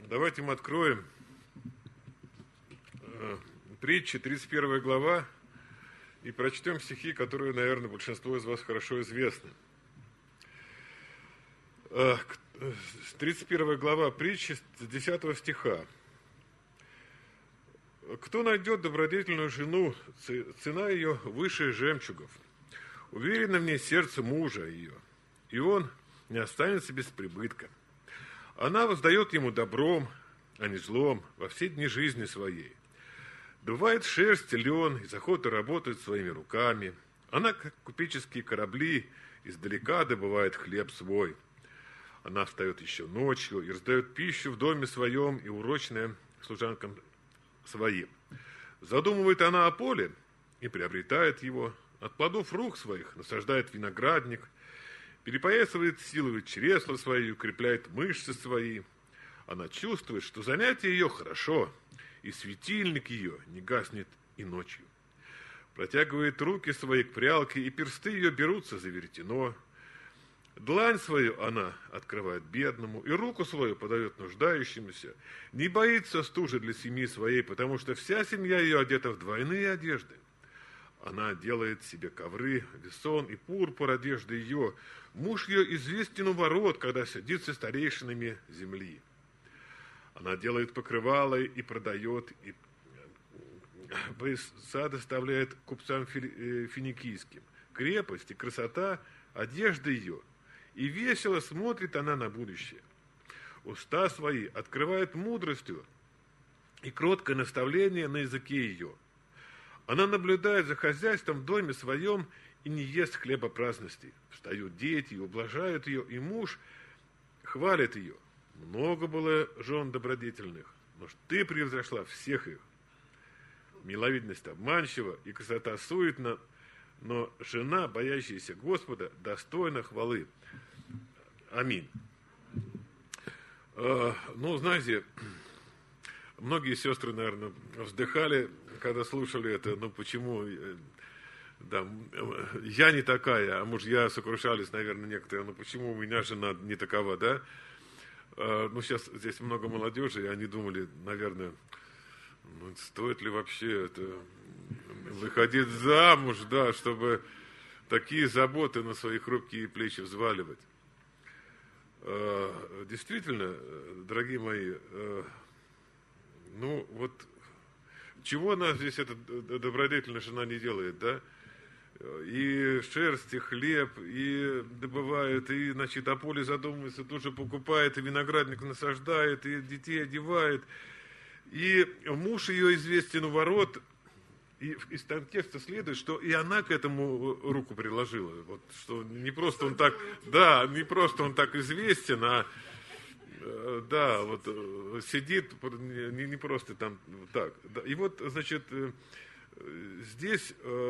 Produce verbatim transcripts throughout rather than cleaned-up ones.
Давайте мы откроем э, притчи, тридцать первая глава, и прочтем стихи, которые, наверное, большинству из вас хорошо известны. Э, тридцать первая глава притчи с десятого стиха. «Кто найдет добродетельную жену, цена ее выше жемчугов. Уверено в ней сердце мужа ее, и он не останется без прибытка. Она воздает ему добром, а не злом во все дни жизни своей. Добывает шерсть, лен, из охоты работает своими руками. Она, как купеческие корабли, издалека добывает хлеб свой. Она встает еще ночью и раздает пищу в доме своем и урочная служанкам своим. Задумывает она о поле и приобретает его. От плодов рук своих насаждает виноградник, перепоясывает силой чресла свои, укрепляет мышцы свои. Она чувствует, что занятие ее хорошо, и светильник ее не гаснет и ночью. Протягивает руки свои к прялке, и персты ее берутся за веретено. Длань свою она открывает бедному, и руку свою подает нуждающемуся. Не боится стужи для семьи своей, потому что вся семья ее одета в двойные одежды. Она делает себе ковры, весон и пурпур одежды ее. Муж ее известен у ворот, когда садится старейшинами земли. Она делает покрывало и продает, и пояса доставляет купцам финикийским. Крепость и красота одежды ее, и весело смотрит она на будущее. Уста свои открывает мудростью, и кроткое наставление на языке ее. Она наблюдает за хозяйством в доме своем и не ест хлеба праздностей. Встают дети и ублажают ее, и муж хвалит ее. Много было жен добродетельных, но ты превзошла всех их. Миловидность обманчива и красота суетна, но жена, боящаяся Господа, достойна хвалы. Аминь. А, ну, знаете, многие сестры, наверное, вздыхали, когда слушали это. Ну, почему? Да, я не такая, а мужья сокрушались, наверное, некоторые. Ну, почему у меня жена не такова, да? А, ну, сейчас здесь много молодежи, и они думали, наверное, ну, стоит ли вообще это выходить замуж, да, чтобы такие заботы на свои хрупкие плечи взваливать. А, действительно, дорогие мои, а, ну, вот чего она здесь, эта добродетельная жена, не делает, да? И шерсть, и хлеб, и добывает, и, значит, о поле задумывается, тоже покупает, и виноградник насаждает, и детей одевает. И муж ее известен у ворот, и из текста следует, что и она к этому руку приложила. Вот, что не просто он так, да, не просто он так известен, а да, вот сидит, не, не просто там так. И вот, значит, здесь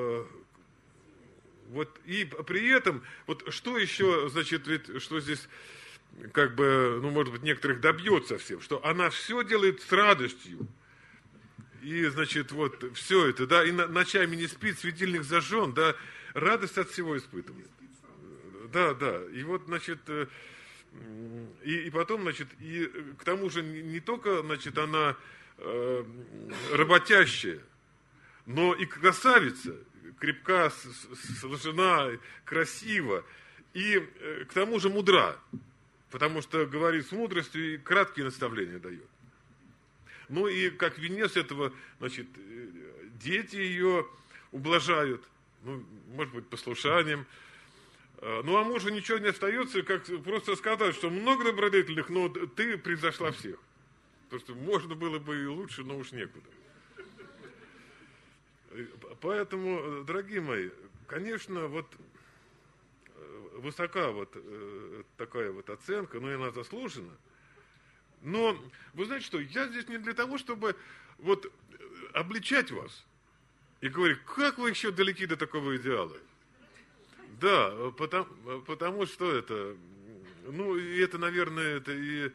вот и при этом, вот что еще, значит, ведь, что здесь, как бы, ну, может быть, некоторых добьет совсем, что она все делает с радостью. И, значит, вот все это, да, и ночами не спит, светильник зажжен, да, радость от всего испытывает. Да, да, и вот, значит, и, и потом, значит, и к тому же не только, значит, она э, работящая, но и красавица, крепка, сложена, красива, и э, к тому же мудра, потому что говорит с мудростью и краткие наставления дает. Ну и как венец этого, значит, дети ее ублажают, ну, может быть, послушанием. Ну, а мужу ничего не остается, как просто сказать, что много добродетельных, но ты превзошла всех. Потому что можно было бы и лучше, но уж некуда. Поэтому, дорогие мои, конечно, вот высока вот такая вот оценка, но и она заслужена. Но, вы знаете что, я здесь не для того, чтобы вот обличать вас и говорить, как вы еще далеки до такого идеала. Да, потому, потому что это, ну, и это, наверное, это и,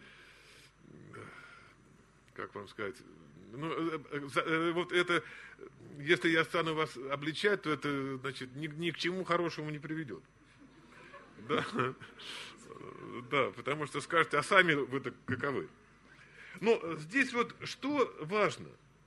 как вам сказать, ну, вот это, если я стану вас обличать, то это, значит, ни, ни к чему хорошему не приведет. Да, да, потому что скажете, а сами вы-то каковы? Но здесь вот что важно,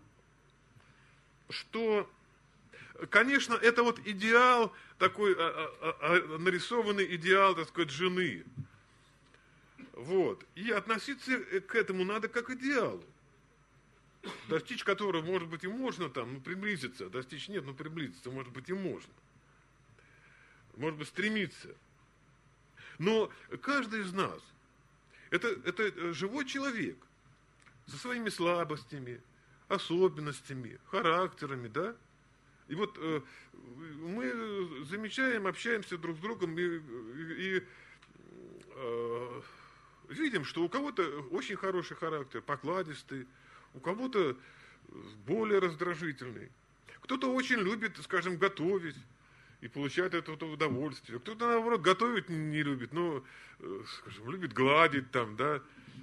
что, конечно, это вот идеал, такой а, а, а, нарисованный идеал, так сказать, жены. Вот. И относиться к этому надо как к идеалу, достичь которого, может быть, и можно там, ну, приблизиться, достичь нет, но приблизиться, может быть, и можно. Может быть, стремиться. Но каждый из нас, это, это живой человек, со своими слабостями, особенностями, характерами, да? И вот э, мы замечаем, общаемся друг с другом и, и, и э, видим, что у кого-то очень хороший характер, покладистый, у кого-то более раздражительный. Кто-то очень любит, скажем, готовить и получает от этого удовольствие. Кто-то, наоборот, готовить не любит, но, скажем, любит гладить там, да,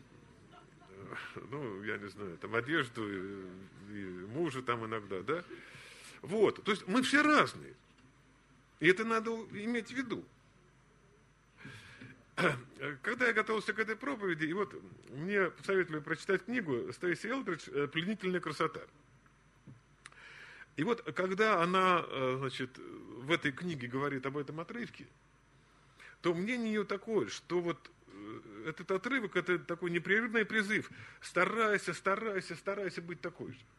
ну, я не знаю, там, одежду и, и мужа там иногда, да. Вот, то есть мы все разные. И это надо иметь в виду. Когда я готовился к этой проповеди, и вот мне посоветовали прочитать книгу Стейси Элдридж «Пленительная красота». И вот когда она, значит, в этой книге говорит об этом отрывке, то мнение ее такое, что вот этот отрывок – это такой непрерывный призыв. Старайся, старайся, старайся быть такой же.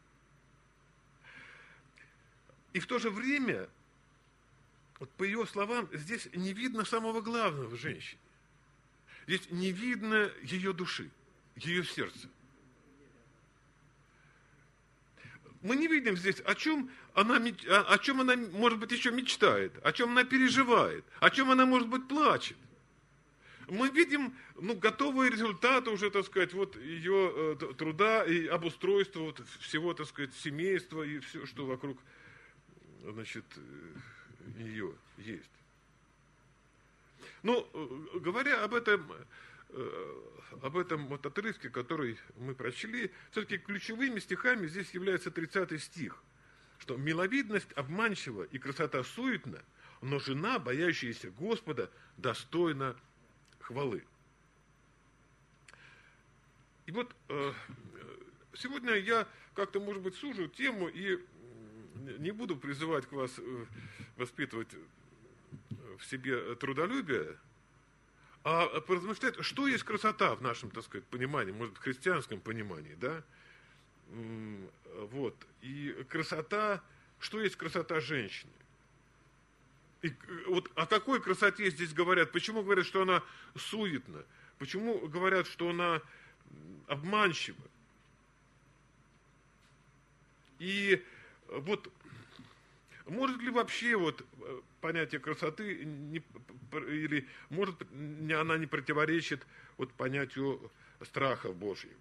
И в то же время, вот по ее словам, здесь не видно самого главного в женщине. Здесь не видно ее души, ее сердца. Мы не видим здесь, о чем она, о чем она, может быть, еще мечтает, о чем она переживает, о чем она, может быть, плачет. Мы видим, ну, готовые результаты уже, так сказать, вот ее э, труда и обустройства вот, всего, так сказать, семейства и все, что вокруг, значит, ее есть. Но, говоря об этом, об этом вот отрывке, который мы прочли, все-таки ключевыми стихами здесь является тридцатый стих, что «миловидность обманчива и красота суетна, но жена, боящаяся Господа, достойна хвалы». И вот сегодня я как-то, может быть, сужу тему и не буду призывать к вас воспитывать в себе трудолюбие, а поразмышлять, что есть красота в нашем, так сказать, понимании, может быть, христианском понимании, да? Вот. И красота, что есть красота женщины? И вот о какой красоте здесь говорят? Почему говорят, что она суетна? Почему говорят, что она обманчива? И вот может ли вообще вот понятие красоты не, или может она не противоречит вот понятию страха Божьего?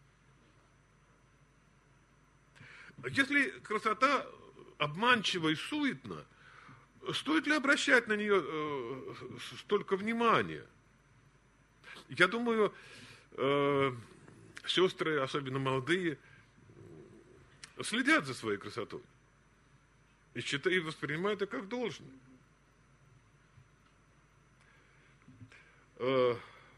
Если красота обманчива и суетна, стоит ли обращать на нее э, столько внимания? Я думаю, э, сестры, особенно молодые, следят за своей красотой и считают, и воспринимают это как должное. Э,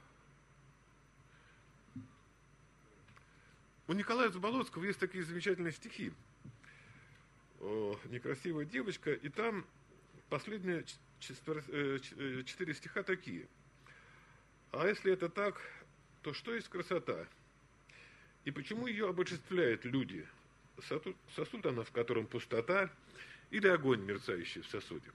у Николая Заболоцкого есть такие замечательные стихи. О, некрасивая девочка, и там последние четыре стиха такие. А если это так, то что есть красота? И почему ее обожествляют люди? Сосуд она, в котором пустота, или огонь, мерцающий в сосуде?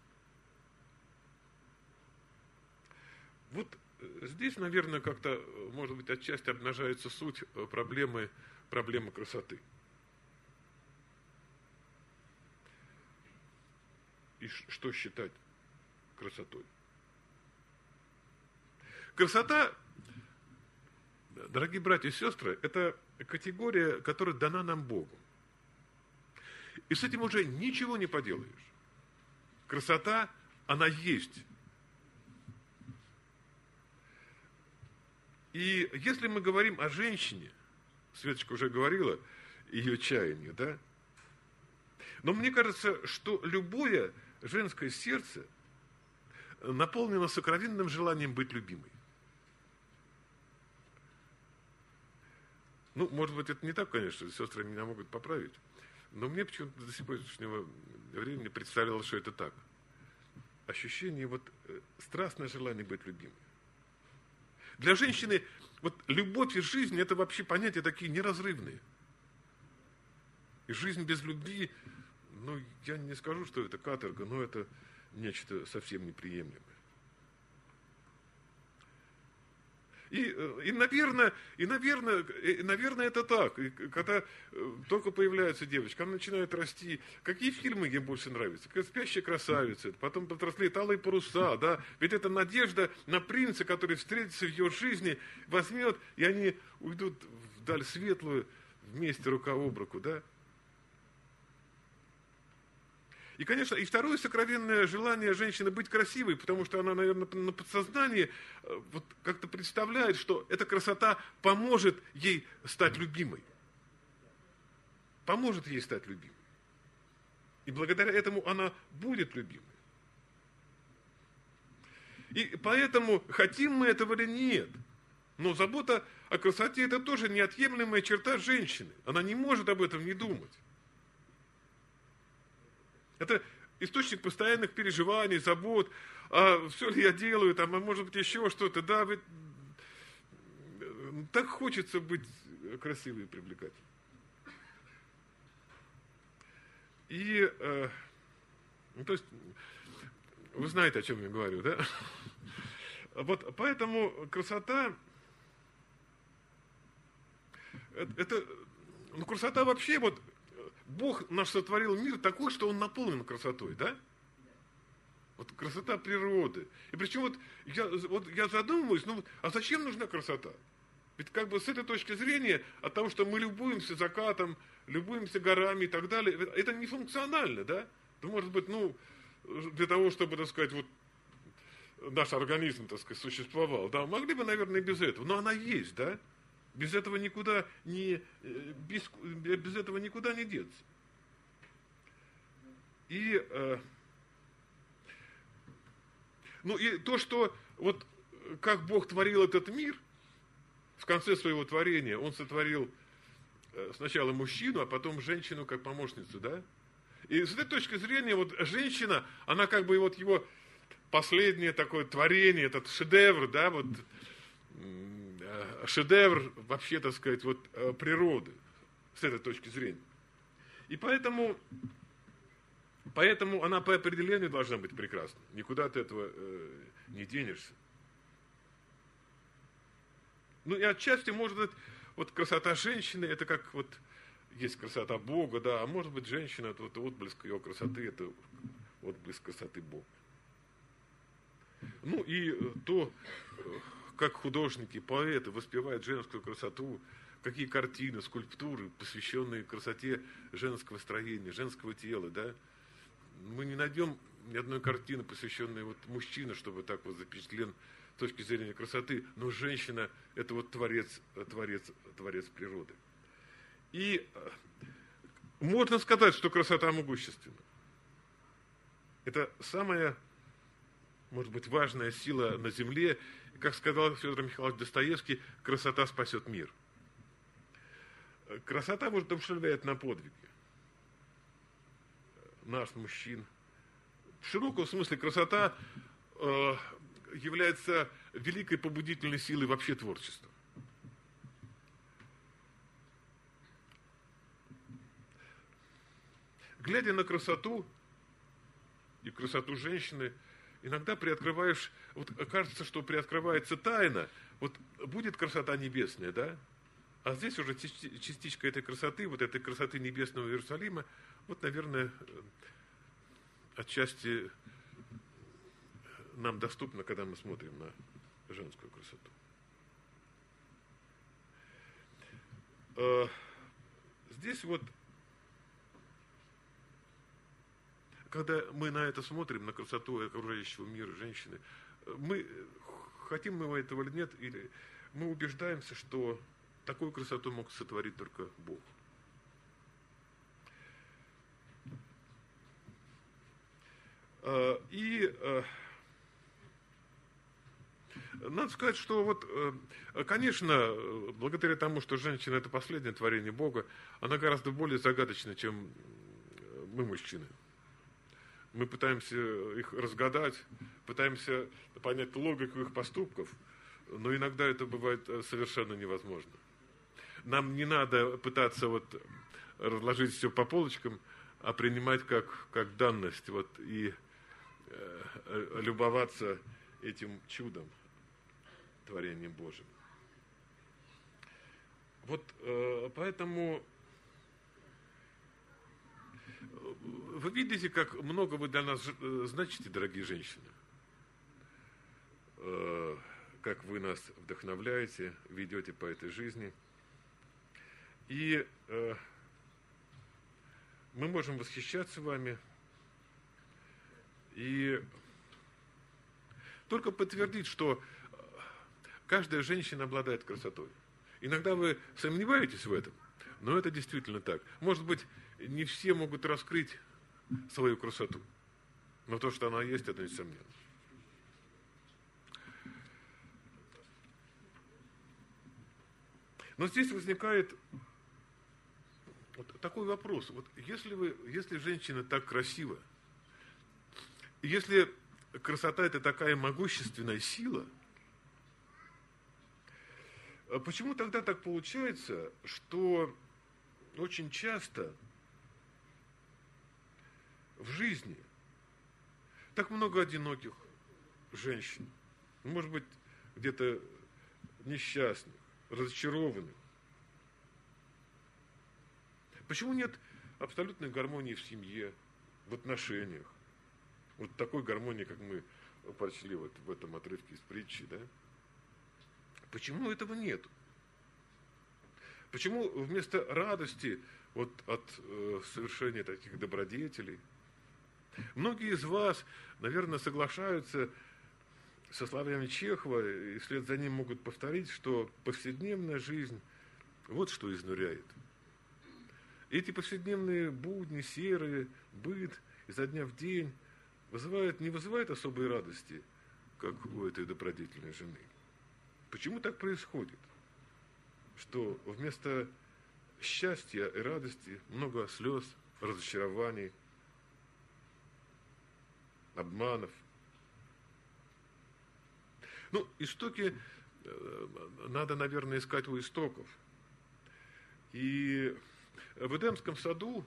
Вот здесь, наверное, как-то, может быть, отчасти обнажается суть проблемы, проблемы красоты. И что считать красотой? Красота, дорогие братья и сестры, это категория, которая дана нам Богом. И с этим уже ничего не поделаешь. Красота, она есть. И если мы говорим о женщине, Светочка уже говорила, ее чаяние, да? Но мне кажется, что любое женское сердце наполнено сокровенным желанием быть любимой. Ну, может быть, это не так, конечно, сестры меня могут поправить. Но мне почему-то до сегодняшнего времени представлялось, что это так. Ощущение, вот, страстное желание быть любимой. Для женщины вот любовь и жизнь – это вообще понятия такие неразрывные. И жизнь без любви, ну, я не скажу, что это каторга, но это нечто совсем неприемлемое. И, и, наверное, и, наверное, и, наверное, это так. И когда только появляется девочка, она начинает расти. Какие фильмы ей больше нравятся? «Спящая красавица», потом «Повзрослеют алые паруса», да? Ведь это надежда на принца, который встретится в ее жизни, возьмет, и они уйдут вдаль светлую вместе рука об руку, да? И, конечно, и второе сокровенное желание женщины быть красивой, потому что она, наверное, на подсознании вот как-то представляет, что эта красота поможет ей стать любимой. Поможет ей стать любимой. И благодаря этому она будет любимой. И поэтому, хотим мы этого или нет, но забота о красоте – это тоже неотъемлемая черта женщины. Она не может об этом не думать. Это источник постоянных переживаний, забот, а все ли я делаю, там, а может быть еще что-то, да, ведь так хочется быть красивой и привлекательной. И, э, ну, то есть, вы знаете, о чем я говорю, да? Вот поэтому красота, это, это ну, красота вообще, вот, Бог наш сотворил мир такой, что он наполнен красотой, да? Вот красота природы. И причем вот я, вот я задумываюсь, ну, а зачем нужна красота? Ведь как бы с этой точки зрения, от того, что мы любуемся закатом, любуемся горами и так далее, это не функционально, да? Это может быть, ну, для того, чтобы, так сказать, вот наш организм, так сказать, существовал, да, могли бы, наверное, и без этого, но она есть, да? Без этого никуда не, без, без этого никуда не деться. И, э, ну и то, что вот как Бог творил этот мир, в конце своего творения Он сотворил сначала мужчину, а потом женщину как помощницу, да? И с этой точки зрения, вот женщина, она как бы вот его последнее такое творение, этот шедевр, да, вот шедевр вообще, так сказать, вот природы, с этой точки зрения. И поэтому, поэтому она по определению должна быть прекрасна. Никуда от этого э, не денешься. Ну и отчасти, может быть, вот красота женщины, это как вот есть красота Бога, да, а может быть, женщина, это вот отблеск ее красоты, это отблеск красоты Бога. Ну и то, как художники, поэты воспевают женскую красоту, какие картины, скульптуры, посвященные красоте женского строения, женского тела, да. Мы не найдем ни одной картины, посвященной вот мужчине, чтобы так вот запечатлен с точки зрения красоты, но женщина – это вот творец, творец, творец природы. И можно сказать, что красота могущественна. Это самая, может быть, важная сила на земле. И, как сказал Федор Михайлович Достоевский, красота спасет мир. Красота вдохновляет на подвиги. Нас, мужчин. В широком смысле красота э, является великой побудительной силой вообще творчества. Глядя на красоту и красоту женщины, иногда приоткрываешь, вот кажется, что приоткрывается тайна, вот будет красота небесная, да? А здесь уже частичка этой красоты, вот этой красоты небесного Иерусалима, вот, наверное, отчасти нам доступна, когда мы смотрим на женскую красоту. Здесь вот, когда мы на это смотрим, на красоту окружающего мира женщины, мы, хотим мы этого или нет, или мы убеждаемся, что такую красоту мог сотворить только Бог. И Надо сказать, что вот, конечно, благодаря тому, что женщина – это последнее творение Бога, она гораздо более загадочна, чем мы, мужчины. Мы пытаемся их разгадать, пытаемся понять логику их поступков, но иногда это бывает совершенно невозможно. Нам не надо пытаться вот разложить все по полочкам, а принимать как, как данность вот, и э, любоваться этим чудом, творением Божьим. Вот э, поэтому вы видите, как много вы для нас значите, дорогие женщины. Э, как вы нас вдохновляете, ведете по этой жизни. И э, мы можем восхищаться вами и только подтвердить, что каждая женщина обладает красотой. Иногда вы сомневаетесь в этом, но это действительно так. Может быть, не все могут раскрыть свою красоту, но то, что она есть, это несомненно. Но здесь возникает вот такой вопрос. Вот если, вы, если женщина так красива, если красота – это такая могущественная сила, почему тогда так получается, что очень часто в жизни так много одиноких женщин, может быть, где-то несчастных, разочарованных? Почему нет абсолютной гармонии в семье, в отношениях? Вот такой гармонии, как мы прочли вот в этом отрывке из притчи, да? Почему этого нет? Почему вместо радости вот от э, совершения таких добродетелей? Многие из вас, наверное, соглашаются со словами Чехова, и вслед за ним могут повторить, что повседневная жизнь вот что изнуряет. Эти повседневные будни, серые, быт изо дня в день вызывают, не вызывают особой радости, как у этой добродетельной жены. Почему так происходит? Что вместо счастья и радости много слез, разочарований, обманов. Ну, истоки надо, наверное, искать у истоков. И в Эдемском саду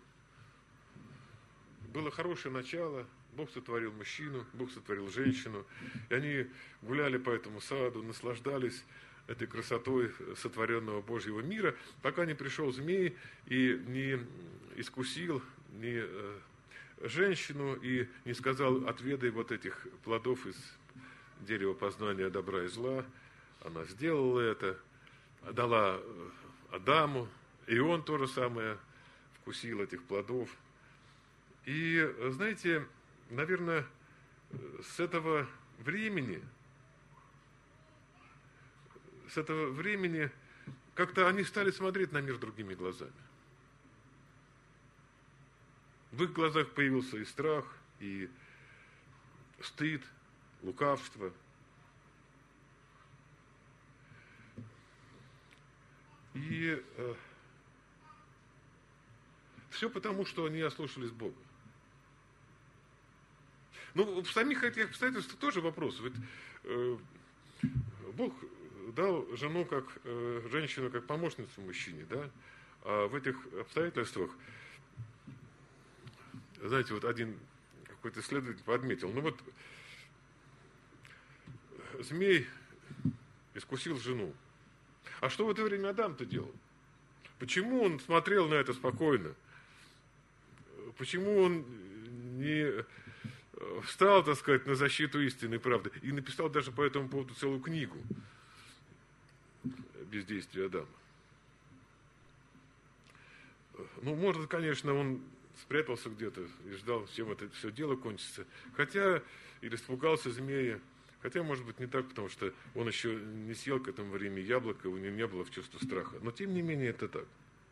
было хорошее начало. Бог сотворил мужчину, Бог сотворил женщину. И они гуляли по этому саду, наслаждались этой красотой сотворенного Божьего мира, пока не пришел змей и не искусил не женщину и не сказал: отведай вот этих плодов из дерева познания добра и зла. Она сделала это, дала Адаму, и он то же самое вкусил этих плодов. И, знаете, наверное, с этого времени, с этого времени как-то они стали смотреть на мир другими глазами. В их глазах появился и страх, и стыд, лукавство. И э, все потому, что они ослушались Бога. Ну, в самих этих обстоятельствах тоже вопрос. Ведь э, Бог дал жену как э, женщину, как помощницу мужчине, да? А в этих обстоятельствах, знаете, вот один какой-то исследователь подметил, ну вот змей искусил жену. А что в это время Адам-то делал? Почему он смотрел на это спокойно? Почему он не встал, так сказать, на защиту истинной правды и написал даже по этому поводу целую книгу «Бездействие Адама»? Ну, может, конечно, он спрятался где-то и ждал, чем это все дело кончится. Хотя, или испугался змея. Хотя, может быть, не так, потому что он еще не съел к этому времени яблоко, у него не было в чувства страха. Но, тем не менее, это так.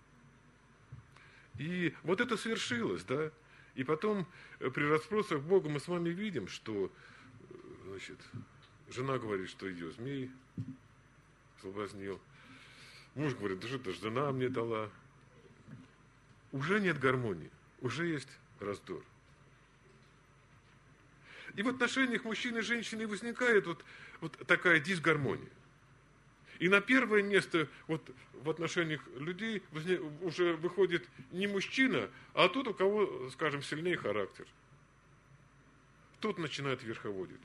И вот это свершилось, да. И потом, при расспросах Бога мы с вами видим, что, значит, Жена говорит, что ее змей соблазнил. Муж говорит, да что это жена мне дала. Уже нет гармонии, уже есть раздор. И в отношениях мужчины и женщины возникает вот, вот такая дисгармония. И на первое место вот, в отношениях людей уже выходит не мужчина, а тот, у кого, скажем, сильнее характер. Тот начинает верховодить.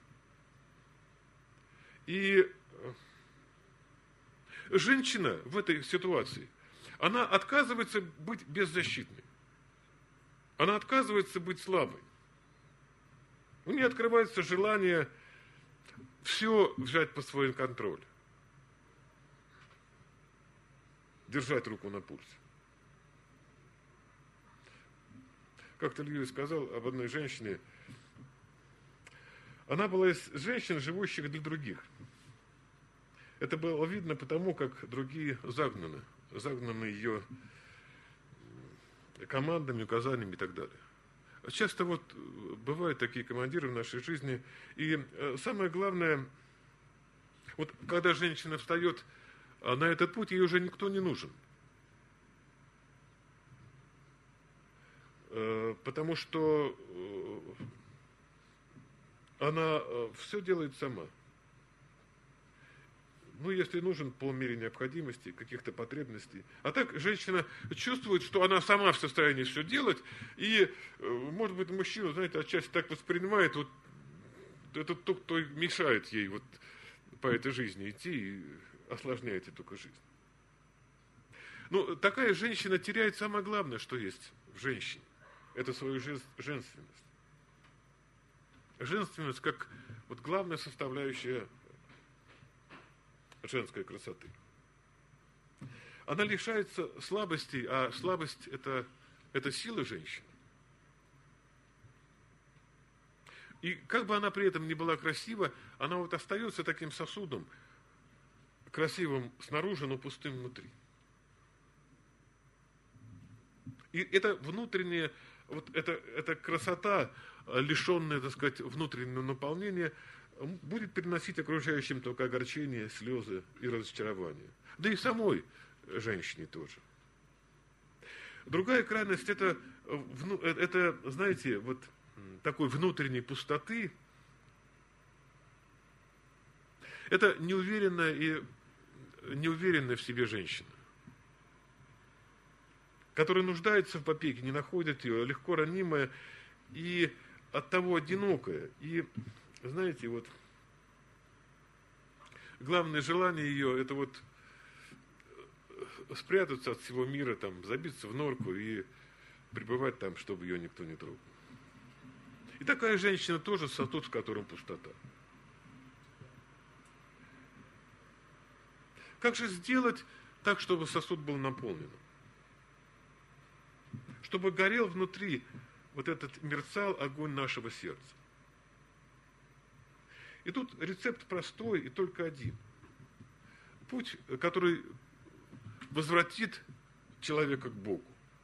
И женщина в этой ситуации, она отказывается быть беззащитной. Она отказывается быть слабой. У нее открывается желание все взять под свой контроль. Держать руку на пульсе. Как-то Льюис сказал об одной женщине. Она была из женщин, живущих для других. Это было видно потому, как другие загнаны. Загнаны ее командами, указаниями и так далее. Часто вот бывают такие командиры в нашей жизни. И самое главное, вот когда женщина встает на этот путь, ей уже никто не нужен. Потому что она все делает сама. Ну, если нужен по мере необходимости, каких-то потребностей. А так женщина чувствует, что она сама в состоянии все делать, и, может быть, мужчина, знаете, отчасти так воспринимает, вот это тот, кто мешает ей вот по этой жизни идти и осложняет ей только жизнь. Ну, такая женщина теряет самое главное, что есть в женщине. Это свою женственность. Женственность как вот главная составляющая женской красоты. Она лишается слабости, а слабость это, это сила женщины. И как бы она при этом ни была красива, она вот остается таким сосудом, красивым снаружи, но пустым внутри. И это внутренняя, вот это, эта красота, лишенная, так сказать, внутреннего наполнения, будет приносить окружающим только огорчение, слезы и разочарование. Да и самой женщине тоже. Другая крайность это, это, знаете, вот такой внутренней пустоты. Это неуверенная и неуверенная в себе женщина, которая нуждается в опеке, не находит ее, легко ранимая и оттого одинокая. И знаете, вот главное желание ее это вот спрятаться от всего мира, там, забиться в норку и пребывать там, чтобы ее никто не трогал. И такая женщина тоже сосуд, в котором пустота. Как же сделать так, чтобы сосуд был наполнен? Чтобы горел внутри вот этот мерцал огонь нашего сердца. И тут рецепт простой и только один. Путь, который возвратит человека к Богу.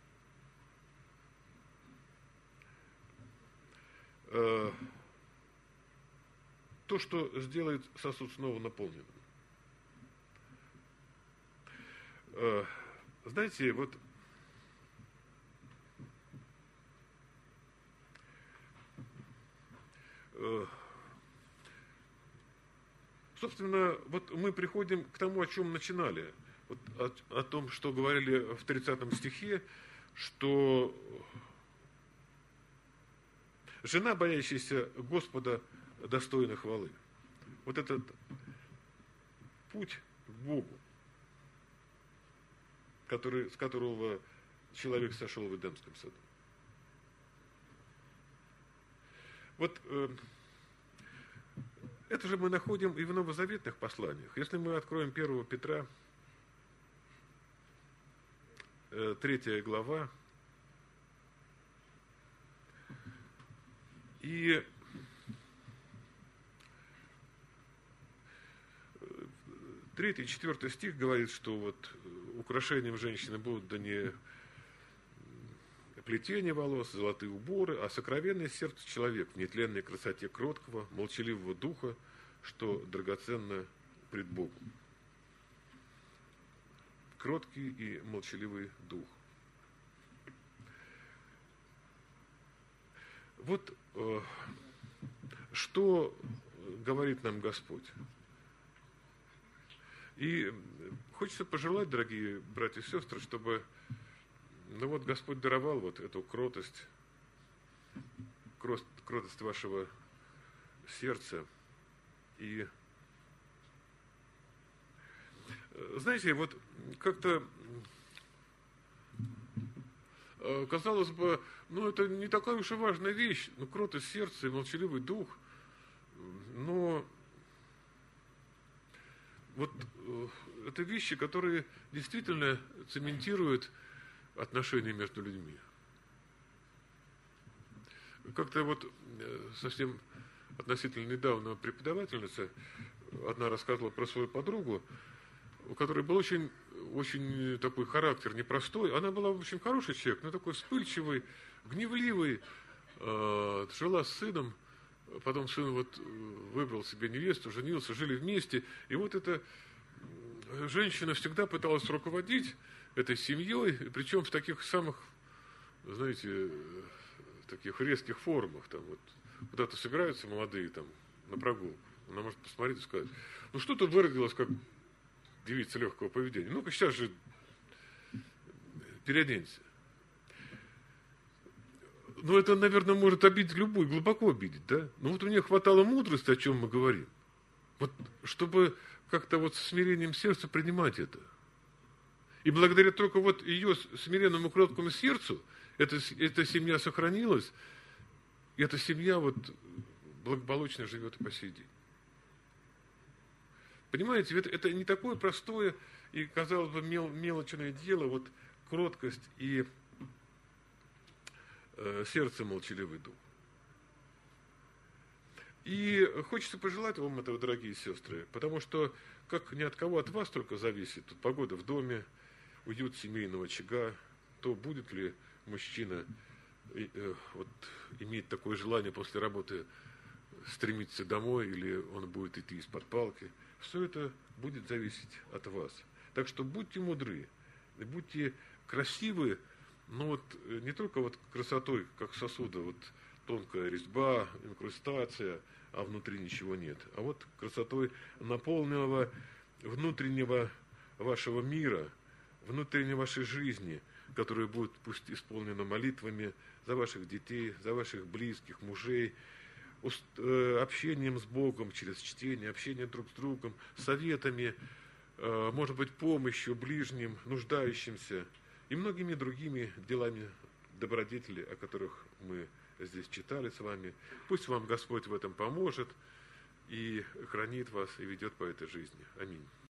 То, что сделает сосуд снова наполненным. Знаете, вот собственно, вот мы приходим к тому, о чем начинали. Вот о, о том, что говорили в тридцатом стихе, что жена, боящаяся Господа, достойна хвалы. Вот этот путь к Богу, который, с которого человек сошел в Эдемском саду. Вот э, это же мы находим и в новозаветных посланиях. Если мы откроем первого Петра, э, третья глава, и третий и четвертый стих говорит, что вот украшением женщины будут да не плетение волос, золотые уборы, а сокровенное сердце человек в нетленной красоте кроткого, молчаливого духа, что драгоценно пред Богом. Кроткий и молчаливый дух. Вот э, что говорит нам Господь. И хочется пожелать, дорогие братья и сестры, чтобы ну вот Господь даровал вот эту кротость, кротость вашего сердца. И знаете, вот как-то казалось бы, ну это не такая уж и важная вещь, ну кротость сердца и молчаливый дух, но вот это вещи, которые действительно цементируют отношения между людьми. Как-то вот совсем относительно недавно преподавательница одна рассказывала про свою подругу, у которой был очень, очень такой характер непростой. Она была очень хороший человек, но такой вспыльчивый, гневливый, э, жила с сыном, потом сын вот выбрал себе невесту, женился, жили вместе. И вот эта женщина всегда пыталась руководить этой семьей, причем в таких самых, знаете, таких резких формах. Там вот куда-то собираются молодые там на прогулку. Она может посмотреть и сказать, ну что тут выразилось как девица легкого поведения. Ну-ка сейчас же переоденься. Ну, это, наверное, может обидеть любой, глубоко обидеть, да? Но вот у нее хватало мудрости, о чем мы говорим. Вот, чтобы как-то вот с смирением сердца принимать это. И благодаря только вот ее смиренному, кроткому сердцу, эта, эта семья сохранилась, и эта семья вот благополучно живет и по сей день. Понимаете, это, это не такое простое и, казалось бы, мел, мелочное дело, вот кроткость и э, сердце молчаливый дух. И хочется пожелать вам этого, дорогие сестры, потому что, как ни от кого от вас только зависит, тут погода в доме, уют семейного очага, то будет ли мужчина э, э, вот, иметь такое желание после работы стремиться домой, или он будет идти из-под палки. Все это будет зависеть от вас. Так что будьте мудры, будьте красивы, но вот не только вот красотой, как сосуда, вот тонкая резьба, инкрустация, а внутри ничего нет. А вот красотой наполненного внутреннего вашего мира, внутренней вашей жизни, которая будет пусть исполнена молитвами за ваших детей, за ваших близких, мужей, общением с Богом через чтение, общением друг с другом, советами, может быть, помощью ближним, нуждающимся и многими другими делами добродетели, о которых мы здесь читали с вами. Пусть вам Господь в этом поможет и хранит вас и ведет по этой жизни. Аминь.